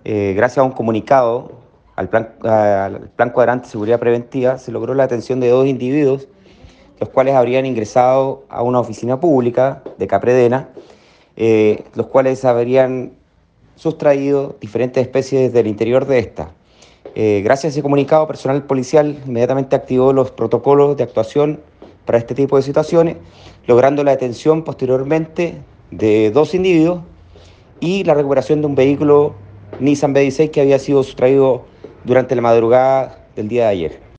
gracias a un comunicado al plan Cuadrante de Seguridad Preventiva, se logró la detención de dos individuos, los cuales habrían ingresado a una oficina pública de Capredena, los cuales habrían sustraído diferentes especies del interior de esta. Gracias a ese comunicado, personal policial inmediatamente activó los protocolos de actuación para este tipo de situaciones, logrando la detención posteriormente de dos individuos y la recuperación de un vehículo Nissan B16 que había sido sustraído durante la madrugada del día de ayer.